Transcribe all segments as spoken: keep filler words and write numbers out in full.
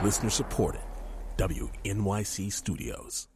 Listener supported. W N Y C Studios.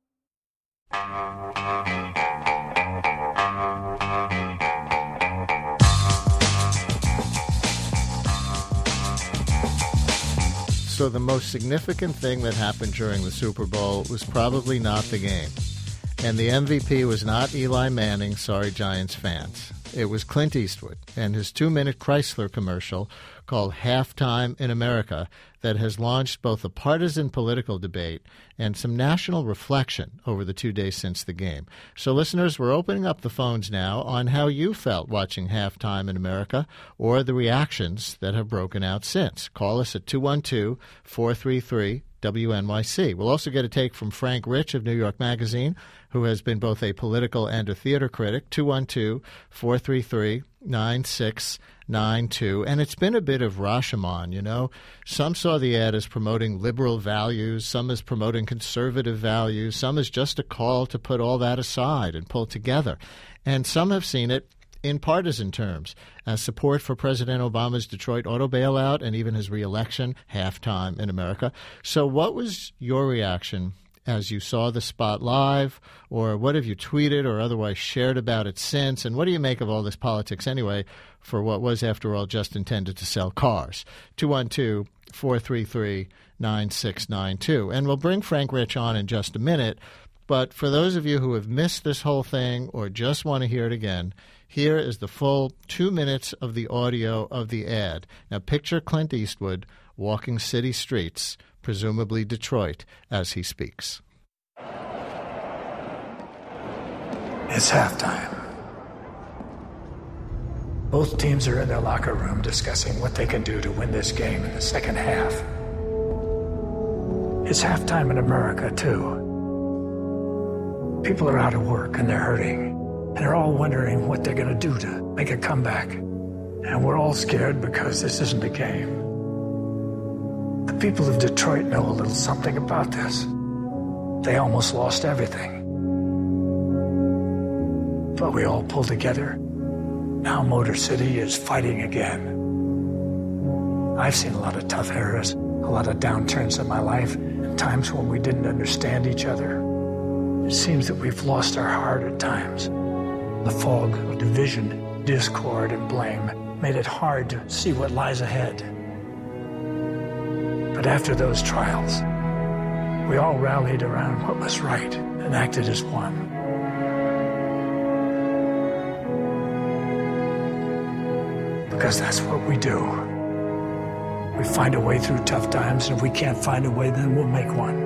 So the most significant thing that happened during the Super Bowl was probably not the game. And the M V P was not Eli Manning, sorry Giants fans. It was Clint Eastwood and his two-minute Chrysler commercial called Halftime in America that has launched both a partisan political debate and some national reflection over the two days since the game. So, listeners, we're opening up the phones now on how you felt watching Halftime in America or the reactions that have broken out since. Call us at two one two, four three three, W N Y C. We'll also get a take from Frank Rich of New York Magazine, who has been both a political and a theater critic, two one two, four three three, nine six nine two. And it's been a bit of Rashomon, you know. Some saw the ad as promoting liberal values, some as promoting conservative values, some as just a call to put all that aside and pull together. And some have seen it in partisan terms, as support for President Obama's Detroit auto bailout and even his reelection, Halftime in America. So what was your reaction as you saw the spot live, or what have you tweeted or otherwise shared about it since? And what do you make of all this politics anyway for what was, after all, just intended to sell cars? two one two, four three three, nine six nine two. And we'll bring Frank Rich on in just a minute. But for those of you who have missed this whole thing or just want to hear it again, here is the full two minutes of the audio of the ad. Now picture Clint Eastwood walking city streets, presumably Detroit, as he speaks. It's halftime. Both teams are in their locker room discussing what they can do to win this game in the second half. It's halftime in America, too. People are out of work and they're hurting, and they're all wondering what they're going to do to make a comeback. And we're all scared because this isn't a game. The people of Detroit know a little something about this. They almost lost everything. But we all pulled together. Now Motor City is fighting again. I've seen a lot of tough eras, a lot of downturns in my life, and times when we didn't understand each other. It seems that we've lost our heart at times. The fog of division, discord, and blame made it hard to see what lies ahead. But after those trials, we all rallied around what was right and acted as one. Because that's what we do. We find a way through tough times, and if we can't find a way, then we'll make one.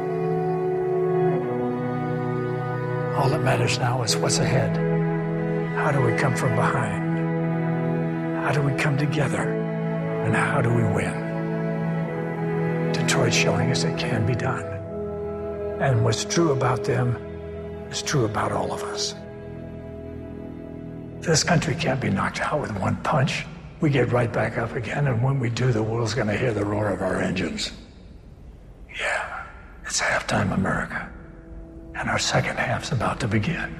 All that matters now is what's ahead. How do we come from behind? How do we come together? And how do we win? Detroit's showing us it can be done. And what's true about them is true about all of us. This country can't be knocked out with one punch. We get right back up again, and when we do, the world's going to hear the roar of our engines. Yeah, it's halftime America. And our second half's about to begin.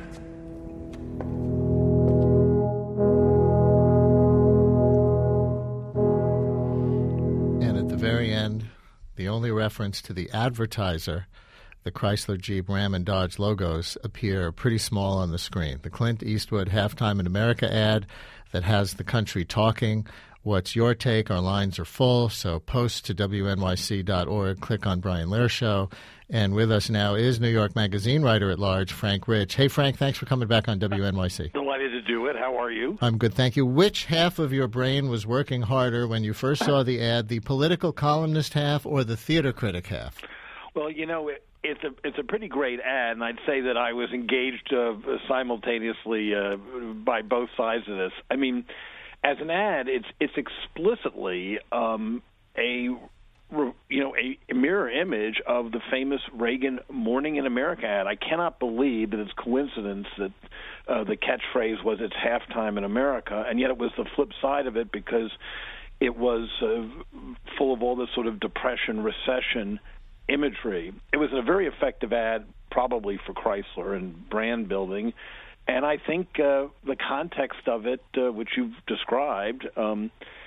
And at the very end, the only reference to the advertiser, the Chrysler, Jeep, Ram, and Dodge logos appear pretty small on the screen. The Clint Eastwood Halftime in America ad that has the country talking. What's your take? Our lines are full, so post to W N Y C dot org, click on Brian Lehrer Show. And with us now is New York Magazine writer-at-large, Frank Rich. Hey, Frank, thanks for coming back on W N Y C. Delighted to do it. How are you? I'm good, thank you. Which half of your brain was working harder when you first saw the ad, the political columnist half or the theater critic half? Well, you know, it, it's a it's a pretty great ad, and I'd say that I was engaged uh, simultaneously uh, by both sides of this. I mean, as an ad, it's it's explicitly um, a you know a mirror image of the famous Reagan Morning in America ad. I cannot believe that it's coincidence that uh, the catchphrase was "It's halftime in America," and yet it was the flip side of it because it was uh, full of all this sort of depression, recession imagery. It was a very effective ad, probably for Chrysler and brand building. And I think uh, the context of it, uh, which you've described, um,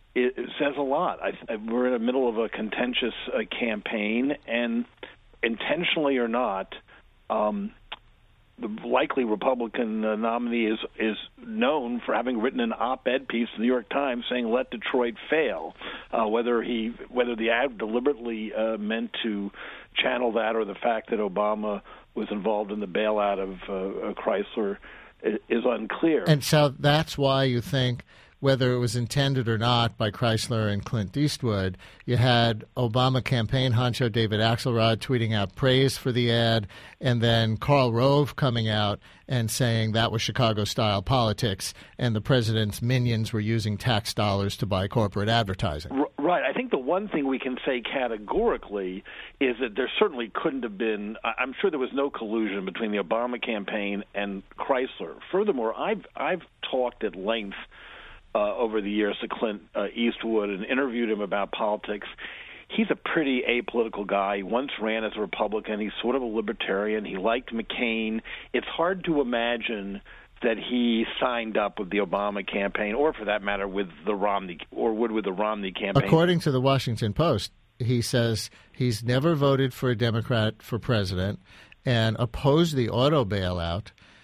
it, it says a lot. I, I, we're in the middle of a contentious uh, campaign, and intentionally or not, um, the likely Republican uh, nominee is is known for having written an op-ed piece in the New York Times saying "Let Detroit fail." Uh, whether he whether the ad deliberately uh, meant to channel that, or the fact that Obama was involved in the bailout of uh, Chrysler is unclear. And so that's why you think, whether it was intended or not by Chrysler and Clint Eastwood, you had Obama campaign honcho David Axelrod tweeting out praise for the ad, and then Karl Rove coming out and saying that was Chicago-style politics, and the president's minions were using tax dollars to buy corporate advertising. Right. I think the one thing we can say categorically is that there certainly couldn't have been – I'm sure there was no collusion between the Obama campaign and Chrysler. Furthermore, I've I've talked at length uh, over the years to Clint uh, Eastwood and interviewed him about politics. He's a pretty apolitical guy. He once ran as a Republican. He's sort of a libertarian. He liked McCain. It's hard to imagine – that he signed up with the Obama campaign, or for that matter, with the Romney, or would with the Romney campaign. According to the Washington Post, he says he's never voted for a Democrat for president and opposed the auto bailout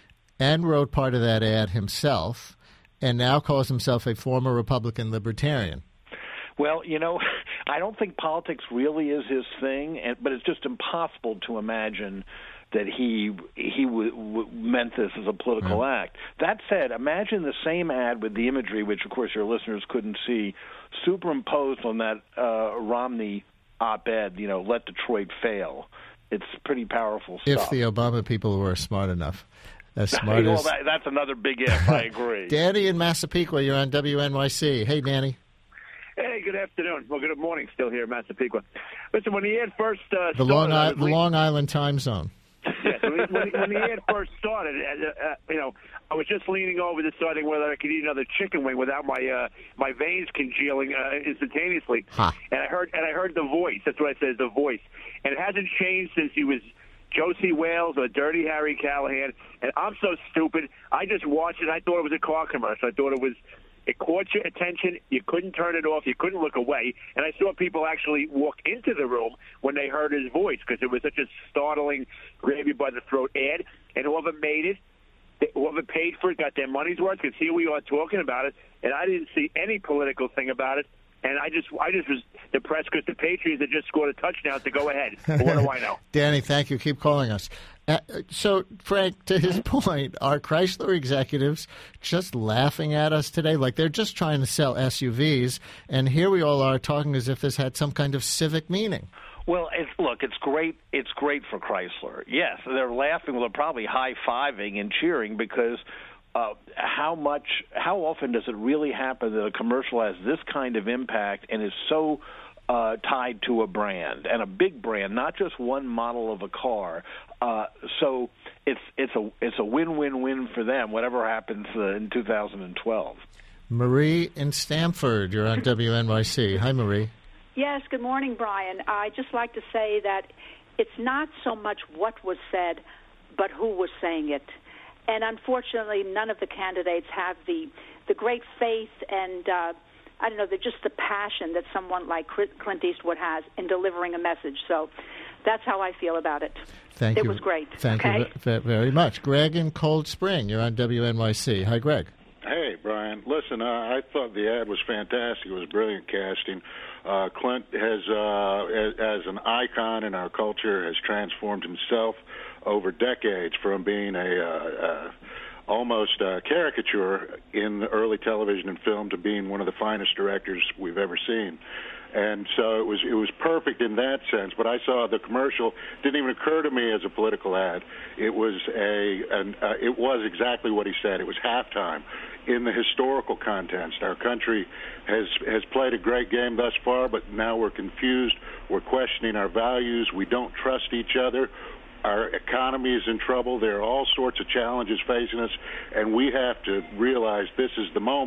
and wrote part of that ad himself, and now calls himself a former Republican libertarian. Well, you know, I don't think politics really is his thing, and, but it's just impossible to imagine that he he w- w- meant this as a political yeah. act. That said, imagine the same ad with the imagery, which, of course, your listeners couldn't see, superimposed on that uh, Romney op-ed, you know, "Let Detroit fail." It's pretty powerful stuff. If the Obama people were smart enough. As smart well, as... that, that's another big if, I agree. Danny in Massapequa, you're on W N Y C. Hey, Danny. Hey, good afternoon. Well, good morning still here in Massapequa. Listen, when the ad first uh, the started... Long I- the Long Island time zone. Yes, when, when, when the ad first started, uh, uh, you know, I was just leaning over deciding whether I could eat another chicken wing without my uh, my veins congealing uh, instantaneously. Huh. And I heard and I heard the voice. That's what I said, the voice. And it hasn't changed since he was Josie Wales or Dirty Harry Callahan. And I'm so stupid. I just watched it. I thought it was a car commercial. I thought it was. It caught your attention. You couldn't turn it off. You couldn't look away. And I saw people actually walk into the room when they heard his voice because it was such a startling, grab-you-by-the-throat ad. And whoever made it, whoever paid for it, got their money's worth because here we are talking about it. And I didn't see any political thing about it. And I just I just was depressed because the Patriots had just scored a touchdown to go ahead. But what do I know? Danny, thank you. Keep calling us. Uh, so, Frank, to his point, are Chrysler executives just laughing at us today? Like they're just trying to sell S U Vs, and here we all are talking as if this had some kind of civic meaning. Well, it's, look, it's great. It's great for Chrysler. Yes, they're laughing. Well, they're probably high-fiving and cheering because uh, how much, how often does it really happen that a commercial has this kind of impact and is so uh, tied to a brand, and a big brand, not just one model of a car. Uh, so it's it's a it's a win-win-win for them, whatever happens uh, in two thousand twelve. Marie in Stamford, you're on W N Y C. Hi, Marie. Yes, good morning, Brian. I'd just like to say that it's not so much what was said, but who was saying it. And unfortunately, none of the candidates have the the great faith and, uh, I don't know, the, just the passion that someone like Clint Eastwood has in delivering a message. So that's how I feel about it. Thank it you. was great. Thank okay? you v- very much. Greg in Cold Spring, you're on W N Y C. Hi, Greg. Hey, Brian. Listen, uh, I thought the ad was fantastic. It was brilliant casting. Uh, Clint has, uh, as, as an icon in our culture, has transformed himself over decades from being a uh, uh, almost a caricature in the early television and film to being one of the finest directors we've ever seen. And so it was it was perfect in that sense. But I saw the commercial, didn't even occur to me as a political ad. It was a an, uh, it was exactly what he said. It was halftime. In the historical context, our country has has played a great game thus far, but now we're confused. We're questioning our values. We don't trust each other. Our economy is in trouble. There are all sorts of challenges facing us, and we have to realize this is the moment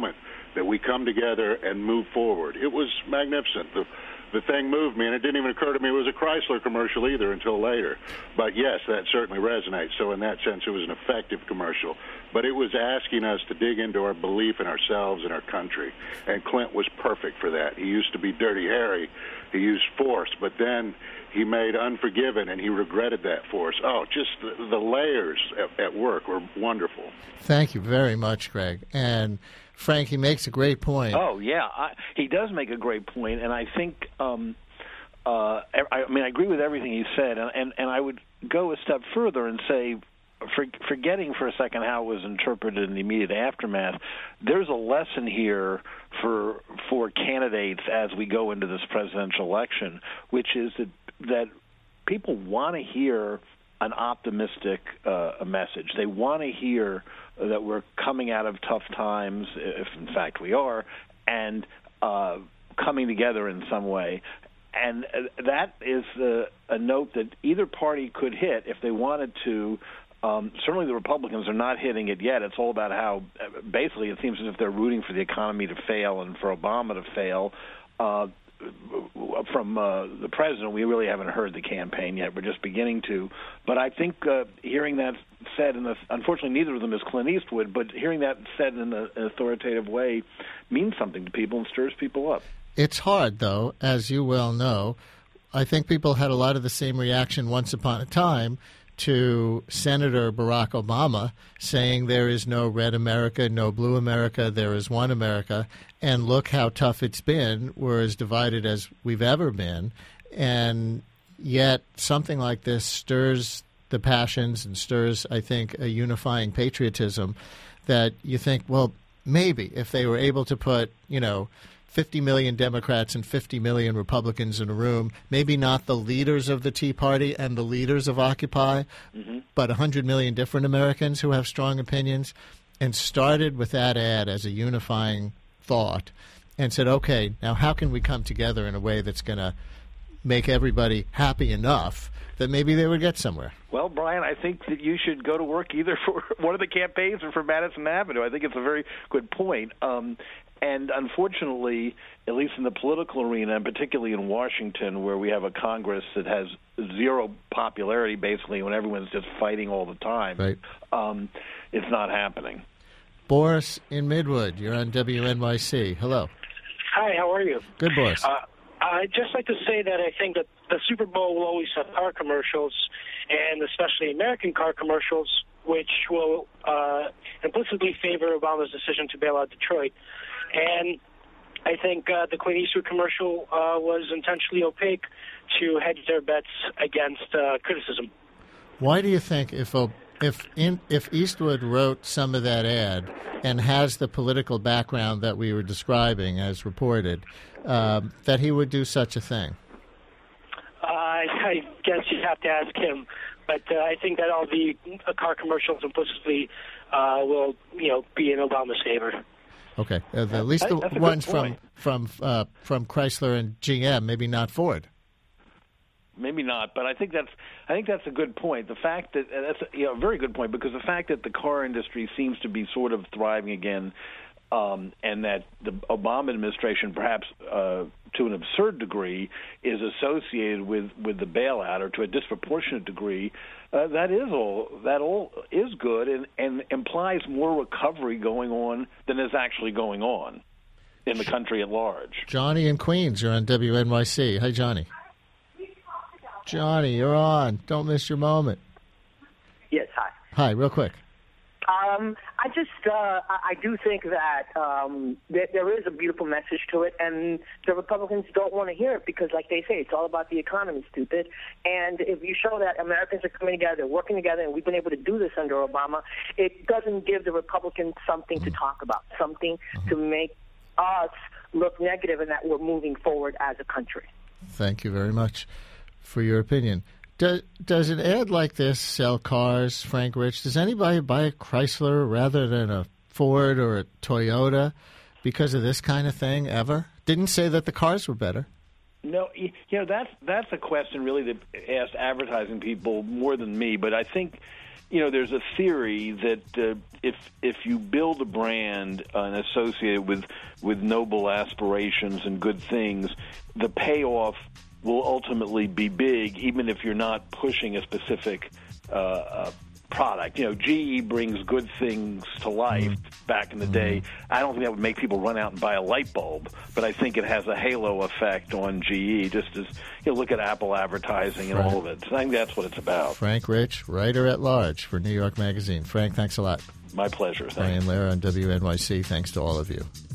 that we come together and move forward. It was magnificent. The, the thing moved me, and it didn't even occur to me it was a Chrysler commercial either until later. But, yes, that certainly resonates. So in that sense, it was an effective commercial. But it was asking us to dig into our belief in ourselves and our country. And Clint was perfect for that. He used to be Dirty Harry. He used force, but then he made Unforgiven, and he regretted that force. Oh, just the, the layers at, at work were wonderful. Thank you very much, Greg. And Frank, he makes a great point. Oh, yeah. I, he does make a great point, and I think, um, uh, I, I mean, I agree with everything he said, and, and, and I would go a step further and say, for, forgetting for a second how it was interpreted in the immediate aftermath, there's a lesson here for for candidates as we go into this presidential election, which is that, that people want to hear an optimistic uh, message. They want to hear that we're coming out of tough times, if in fact we are, and uh, coming together in some way. And that is a, a note that either party could hit if they wanted to. Um, certainly the Republicans are not hitting it yet. It's all about how, basically, it seems as if they're rooting for the economy to fail and for Obama to fail. Uh, from uh, the president, we really haven't heard the campaign yet. We're just beginning to. But I think uh, hearing that said, in the, unfortunately neither of them is Clint Eastwood, but hearing that said in an authoritative way means something to people and stirs people up. It's hard, though, as you well know. I think people had a lot of the same reaction once upon a time to Senator Barack Obama saying there is no red America, no blue America, there is one America, and look how tough it's been. We're as divided as we've ever been, and yet something like this stirs the passions and stirs, I think, a unifying patriotism that you think, well, maybe if they were able to put, you know, fifty million Democrats and fifty million Republicans in a room, maybe not the leaders of the Tea Party and the leaders of Occupy, mm-hmm. but one hundred million different Americans who have strong opinions, and started with that ad as a unifying thought and said, okay, now how can we come together in a way that's going to make everybody happy enough that maybe they would get somewhere? Well, Brian, I think that you should go to work either for one of the campaigns or for Madison Avenue. I think it's a very good point. Um, And unfortunately, at least in the political arena, and particularly in Washington, where we have a Congress that has zero popularity, basically, when everyone's just fighting all the time, right. um, it's not happening. Boris in Midwood, you're on W N Y C. Hello. Hi, how are you? Good, Boris. Uh, I'd just like to say that I think that the Super Bowl will always have car commercials, and especially American car commercials, which will uh, implicitly favor Obama's decision to bail out Detroit. And I think uh, the Clint Eastwood commercial uh, was intentionally opaque to hedge their bets against uh, criticism. Why do you think if if in, if Eastwood wrote some of that ad and has the political background that we were describing as reported, um, that he would do such a thing? Uh, I guess you'd have to ask him. But uh, I think that all the uh, car commercials implicitly uh, will, you know, be in Obama's favor. Okay, uh, the, at least the ones from from uh, from Chrysler and G M, maybe not Ford. Maybe not, but I think that's I think that's a good point. The fact that that's a, you know, a very good point, because the fact that the car industry seems to be sort of thriving again, um, and that the Obama administration, perhaps uh, to an absurd degree, is associated with, with the bailout, or to a disproportionate degree, uh, that is all that all is good and, and implies more recovery going on than is actually going on in the country at large. Johnny in Queens, you're on W N Y C. Hi, Johnny. Johnny, you're on. Don't miss your moment. Yes, hi. Hi, real quick. Um, I just, uh, I do think that um, there, there is a beautiful message to it, and the Republicans don't want to hear it because, like they say, it's all about the economy, stupid. And if you show that Americans are coming together, they're working together, and we've been able to do this under Obama, it doesn't give the Republicans something to talk about, something to make us look negative and that we're moving forward as a country. Thank you very much for your opinion. Does, does an ad like this sell cars, Frank Rich? Does anybody buy a Chrysler rather than a Ford or a Toyota because of this kind of thing ever? Didn't say that the cars were better. No, you know, that's, that's a question really that asks advertising people more than me, but I think you know, there's a theory that uh, if if you build a brand uh, and associate it with with noble aspirations and good things, the payoff will ultimately be big, even if you're not pushing a specific uh, uh, product. You know, G E brings good things to life mm-hmm. back in the day. I don't think that would make people run out and buy a light bulb, but I think it has a halo effect on G E, just as, you know, look at Apple advertising and right. all of it. So I think that's what it's about. Frank Rich, writer at large for New York Magazine. Frank, thanks a lot. My pleasure. Thanks. Brian Lehrer on W N Y C. Thanks to all of you.